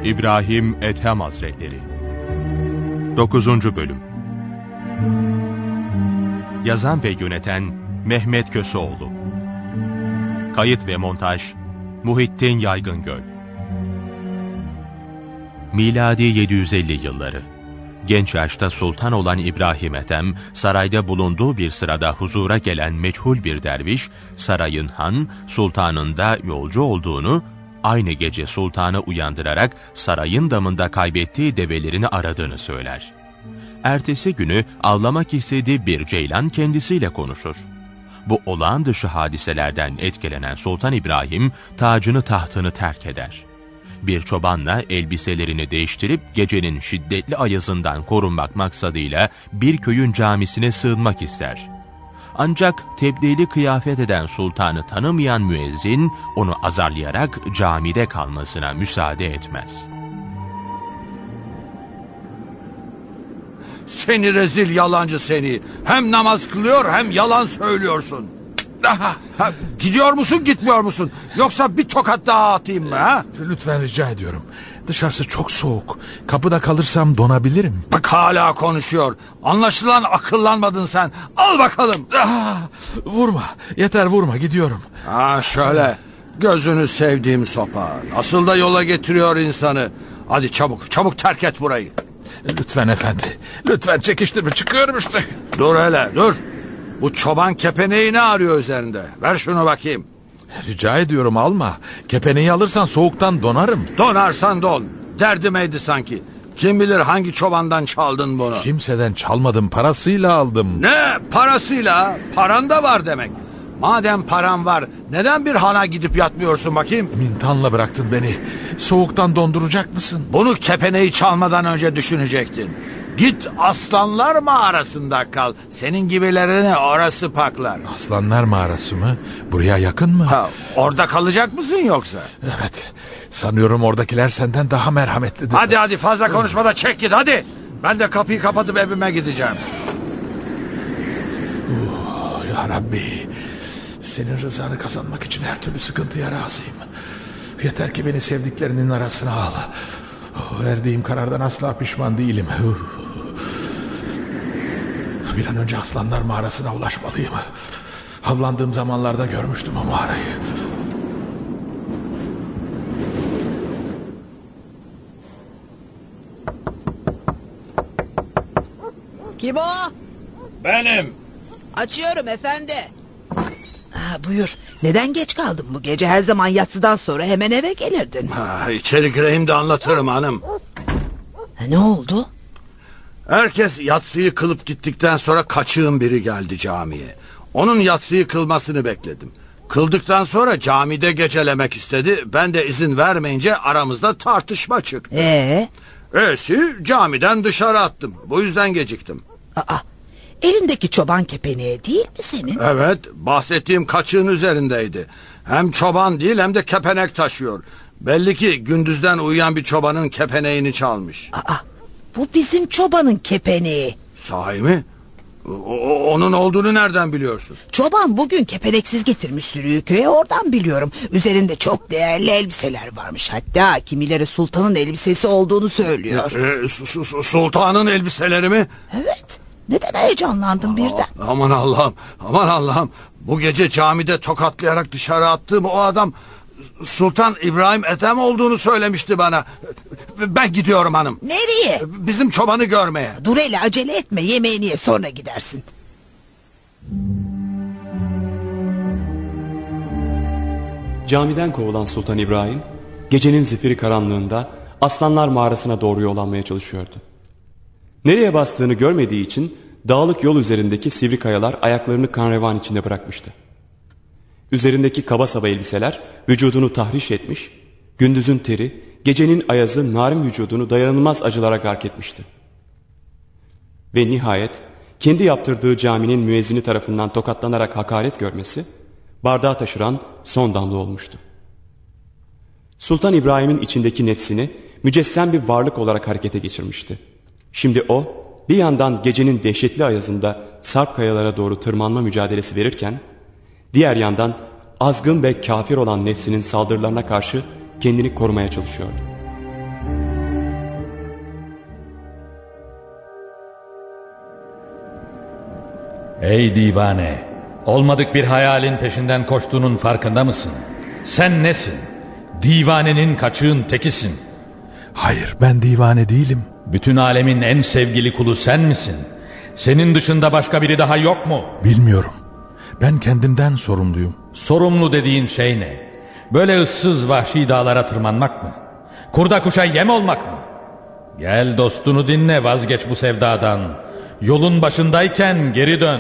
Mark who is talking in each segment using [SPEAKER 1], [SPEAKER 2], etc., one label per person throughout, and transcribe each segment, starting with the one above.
[SPEAKER 1] İbrahim Ethem Hazretleri 9. Bölüm. Yazan ve yöneten Mehmet Köseoğlu. Kayıt ve montaj Muhittin Yaygıngöl. Miladi 750 yılları. Genç yaşta sultan olan İbrahim Ethem, sarayda bulunduğu bir sırada huzura gelen meçhul bir derviş, sarayın han, sultanın da yolcu olduğunu, aynı gece sultanı uyandırarak sarayın damında kaybettiği develerini aradığını söyler. Ertesi günü avlamak istediği bir ceylan kendisiyle konuşur. Bu olağan dışı hadiselerden etkilenen Sultan İbrahim, tacını tahtını terk eder. Bir çobanla elbiselerini değiştirip gecenin şiddetli ayazından korunmak maksadıyla bir köyün camisine sığınmak ister. Ancak tebdili kıyafet eden sultanı tanımayan müezzin onu azarlayarak camide kalmasına müsaade etmez.
[SPEAKER 2] Seni rezil yalancı seni. Hem namaz kılıyor hem yalan söylüyorsun. Gidiyor musun gitmiyor musun? Yoksa bir tokat daha atayım mı? Ha?
[SPEAKER 3] Lütfen rica ediyorum. Dışarısı çok soğuk. Kapıda kalırsam donabilirim.
[SPEAKER 2] Bak hala konuşuyor. Anlaşılan akıllanmadın sen. Al bakalım.
[SPEAKER 3] Vurma. Yeter vurma, gidiyorum.
[SPEAKER 2] Şöyle. Gözünü sevdiğim sopa. Nasıl da yola getiriyor insanı. Hadi çabuk terk et burayı.
[SPEAKER 3] Lütfen efendi. Lütfen çekiştirme, çıkıyorum işte.
[SPEAKER 2] Dur hele dur. Bu çoban kepeneği ne arıyor üzerinde? Ver şunu bakayım.
[SPEAKER 3] Rica ediyorum alma. Kepeneği alırsan soğuktan donarım.
[SPEAKER 2] Donarsan don. Derdimeydi sanki. Kim bilir hangi çobandan çaldın bunu?
[SPEAKER 3] Kimseden çalmadım, parasıyla aldım.
[SPEAKER 2] Ne parasıyla? Paran da var demek. Madem paran var neden bir hana gidip yatmıyorsun bakayım?
[SPEAKER 3] Mintanla bıraktın beni. Soğuktan donduracak mısın?
[SPEAKER 2] Bunu kepeneği çalmadan önce düşünecektin. Git aslanlar mağarasında kal. Senin gibilerini orası paklar.
[SPEAKER 3] Aslanlar mağarası mı? Buraya yakın mı?
[SPEAKER 2] Orada kalacak mısın yoksa?
[SPEAKER 3] Evet. Sanıyorum oradakiler senden daha merhametlidir.
[SPEAKER 2] Hadi fazla konuşma da çek git hadi. Ben de kapıyı kapatıp evime gideceğim.
[SPEAKER 3] Ya Rabbi. Senin rızanı kazanmak için her türlü sıkıntıya razıyım. Yeter ki beni sevdiklerinin arasına al. Verdiğim karardan asla pişman değilim. Bir an önce aslanlar mağarasına ulaşmalıyım. Avlandığım zamanlarda görmüştüm o mağarayı.
[SPEAKER 4] Kim o?
[SPEAKER 2] Benim.
[SPEAKER 4] Açıyorum efendi. Buyur. Neden geç kaldın bu gece? Her zaman yatsıdan sonra hemen eve gelirdin.
[SPEAKER 2] İçeri gireyim de anlatırım hanım.
[SPEAKER 4] Ne oldu?
[SPEAKER 2] Herkes yatsıyı kılıp gittikten sonra kaçığın biri geldi camiye. Onun yatsıyı kılmasını bekledim. Kıldıktan sonra camide gecelemek istedi. Ben de izin vermeyince aramızda tartışma çıktı. Camiden dışarı attım. Bu yüzden geciktim.
[SPEAKER 4] Elindeki çoban kepeneği değil mi senin?
[SPEAKER 2] Evet, bahsettiğim kaçığın üzerindeydi. Hem çoban değil hem de kepenek taşıyor. Belli ki gündüzden uyuyan bir çobanın kepeneğini çalmış.
[SPEAKER 4] Bu bizim çobanın kepeneği.
[SPEAKER 2] Sahi mi? Onun olduğunu nereden biliyorsun?
[SPEAKER 4] Çoban bugün kepeneksiz getirmiş sürüyü köye, oradan biliyorum. Üzerinde çok değerli elbiseler varmış. Hatta kimileri sultanın elbisesi olduğunu söylüyor.
[SPEAKER 2] Sultanın elbiseleri mi?
[SPEAKER 4] Evet. Neden heyecanlandın birden?
[SPEAKER 2] Aman Allah'ım. Bu gece camide tokatlayarak dışarı attığım o adam Sultan İbrahim Ethem olduğunu söylemişti bana. Ben gidiyorum hanım.
[SPEAKER 4] Nereye?
[SPEAKER 2] Bizim çobanı görmeye.
[SPEAKER 4] Dur hele, acele etme, yemeğini ye sonra gidersin.
[SPEAKER 5] Camiden kovulan Sultan İbrahim gecenin zifiri karanlığında aslanlar mağarasına doğru yol almaya çalışıyordu. Nereye bastığını görmediği için dağlık yol üzerindeki sivri kayalar ayaklarını kanrevan içinde bırakmıştı. Üzerindeki kaba saba elbiseler vücudunu tahriş etmiş, gündüzün teri, gecenin ayazı narin vücudunu dayanılmaz acılara gark etmişti. Ve nihayet kendi yaptırdığı caminin müezzini tarafından tokatlanarak hakaret görmesi, bardağı taşıran son damla olmuştu. Sultan İbrahim'in içindeki nefsini mücessem bir varlık olarak harekete geçirmişti. Şimdi o, bir yandan gecenin dehşetli ayazında sarp kayalara doğru tırmanma mücadelesi verirken, diğer yandan azgın ve kafir olan nefsinin saldırılarına karşı kendini korumaya çalışıyordu.
[SPEAKER 6] Ey divane, olmadık bir hayalin peşinden koştuğunun farkında mısın? Sen nesin? Divanenin, kaçığın tekisin.
[SPEAKER 3] Hayır, ben divane değilim.
[SPEAKER 6] Bütün alemin en sevgili kulu sen misin? Senin dışında başka biri daha yok mu?
[SPEAKER 3] Bilmiyorum. Ben kendimden sorumluyum.
[SPEAKER 6] Sorumlu dediğin şey ne? Böyle ıssız vahşi dağlara tırmanmak mı? Kurda kuşa yem olmak mı? Gel dostunu dinle, vazgeç bu sevdadan. Yolun başındayken geri dön.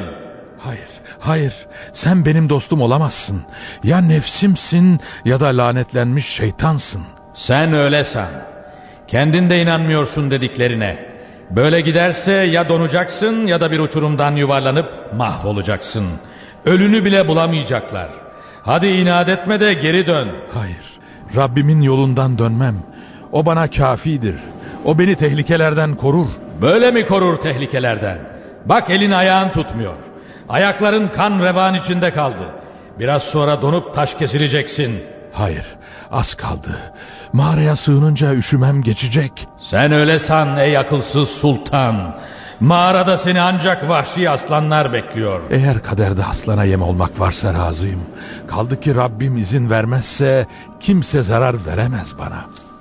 [SPEAKER 3] Hayır, sen benim dostum olamazsın. Ya nefsimsin ya da lanetlenmiş şeytansın.
[SPEAKER 6] Sen öyle san. Kendin de inanmıyorsun dediklerine. Böyle giderse ya donacaksın ya da bir uçurumdan yuvarlanıp mahvolacaksın. Ölünü bile bulamayacaklar. Hadi inat etme de geri dön.
[SPEAKER 3] Hayır, Rabbimin yolundan dönmem. O bana kafidir. O beni tehlikelerden korur.
[SPEAKER 6] Böyle mi korur tehlikelerden? Bak, elin ayağın tutmuyor. Ayakların kan revan içinde kaldı. Biraz sonra donup taş kesileceksin.
[SPEAKER 3] Hayır, az kaldı. Mağaraya sığınınca üşümem geçecek.
[SPEAKER 6] Sen öyle san ey akılsız sultan. Mağarada seni ancak vahşi aslanlar bekliyor.
[SPEAKER 3] Eğer kaderde aslana yem olmak varsa razıyım. Kaldı ki Rabbim izin vermezse kimse zarar veremez bana.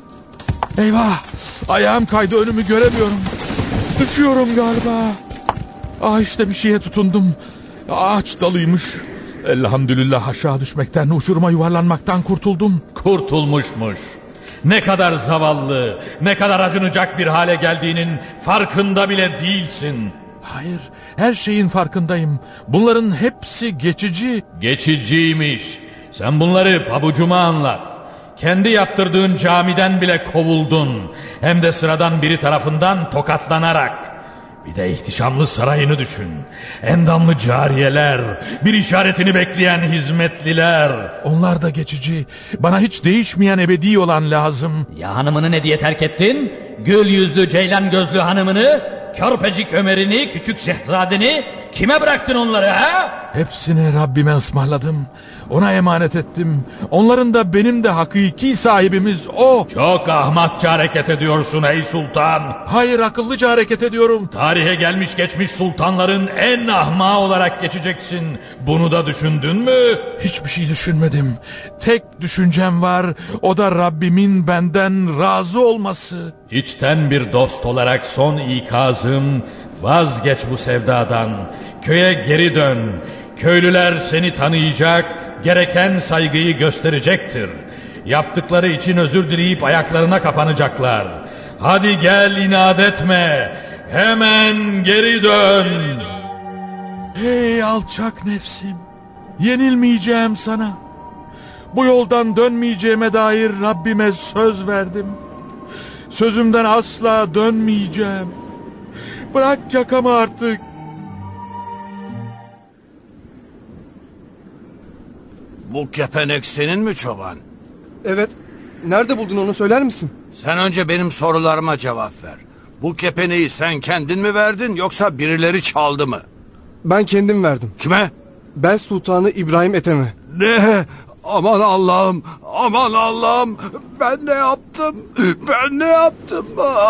[SPEAKER 3] Eyvah! Ayağım kaydı, önümü göremiyorum. Düşüyorum galiba. İşte bir şeye tutundum. Ağaç dalıymış. Elhamdülillah aşağı düşmekten, uçuruma yuvarlanmaktan kurtuldum.
[SPEAKER 6] Kurtulmuşmuş. Ne kadar zavallı, ne kadar acınacak bir hale geldiğinin farkında bile değilsin.
[SPEAKER 3] Hayır, her şeyin farkındayım. Bunların hepsi geçici.
[SPEAKER 6] Geçiciymiş. Sen bunları pabucuma anlat. Kendi yaptırdığın camiden bile kovuldun. Hem de sıradan biri tarafından tokatlanarak. Bir de ihtişamlı sarayını düşün. Endamlı cariyeler, bir işaretini bekleyen hizmetliler.
[SPEAKER 3] Onlar da geçici. Bana hiç değişmeyen ebedi olan lazım.
[SPEAKER 6] Ya hanımını ne diye terk ettin? Gül yüzlü ceylan gözlü hanımını, körpecik Ömer'ini, küçük şehzadeni, kime bıraktın onları ha?
[SPEAKER 3] Hepsini Rabbime ısmarladım. Ona emanet ettim. Onların da benim de hakiki sahibimiz O.
[SPEAKER 6] Çok ahmakça hareket ediyorsun ey sultan.
[SPEAKER 3] Hayır, akıllıca hareket ediyorum.
[SPEAKER 6] Tarihe gelmiş geçmiş sultanların en ahmağı olarak geçeceksin. Bunu da düşündün mü?
[SPEAKER 3] Hiçbir şey düşünmedim. Tek düşüncem var. O da Rabbimin benden razı olması.
[SPEAKER 6] İçten bir dost olarak son ikazım, vazgeç bu sevdadan. Köye geri dön. Köylüler seni tanıyacak, gereken saygıyı gösterecektir. Yaptıkları için özür dileyip ayaklarına kapanacaklar. Hadi gel, inat etme. Hemen geri dön.
[SPEAKER 3] Hey alçak nefsim, yenilmeyeceğim sana. Bu yoldan dönmeyeceğime dair Rabbime söz verdim. Sözümden asla dönmeyeceğim. Bırak yakamı artık.
[SPEAKER 2] Bu kepenek senin mi çoban?
[SPEAKER 7] Evet. Nerede buldun onu, söyler misin?
[SPEAKER 2] Sen önce benim sorularıma cevap ver. Bu kepeneği sen kendin mi verdin yoksa birileri çaldı mı?
[SPEAKER 7] Ben kendim verdim.
[SPEAKER 2] Kime?
[SPEAKER 7] Bel Sultanı İbrahim Ethem'e.
[SPEAKER 2] Ne? Aman Allah'ım, aman Allah'ım. Ben ne yaptım? Ben ne yaptım?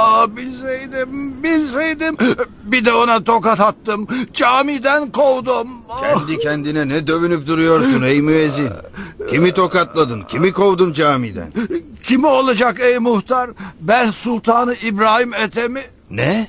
[SPEAKER 2] Bilseydim. Bir de ona tokat attım. Camiden kovdum.
[SPEAKER 8] Kendi kendine ne dövünüp duruyorsun ey müezzin? Kimi tokatladın? Kimi kovdun camiden?
[SPEAKER 2] Kimi olacak ey muhtar? Ben Sultanı İbrahim Ethem'i...
[SPEAKER 8] Ne?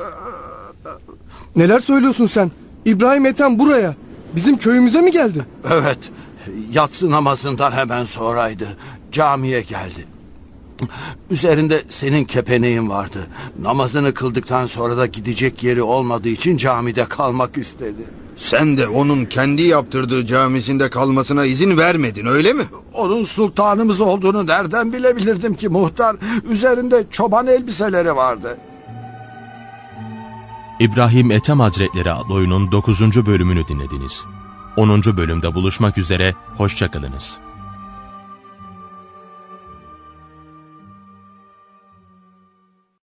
[SPEAKER 7] Neler söylüyorsun sen? İbrahim Ethem buraya, bizim köyümüze mi geldi?
[SPEAKER 2] Evet, yatsı namazından hemen sonraydı. Camiye geldi. Üzerinde senin kepeneğin vardı. Namazını kıldıktan sonra da gidecek yeri olmadığı için camide kalmak istedi.
[SPEAKER 8] Sen de onun kendi yaptırdığı camisinde kalmasına izin vermedin, öyle mi?
[SPEAKER 2] Onun sultanımız olduğunu nereden bilebilirdim ki muhtar? Üzerinde çoban elbiseleri vardı.
[SPEAKER 1] İbrahim Ethem Hazretleri adlı oyunun 9. bölümünü dinlediniz. 10. bölümde buluşmak üzere, hoşça kalınız.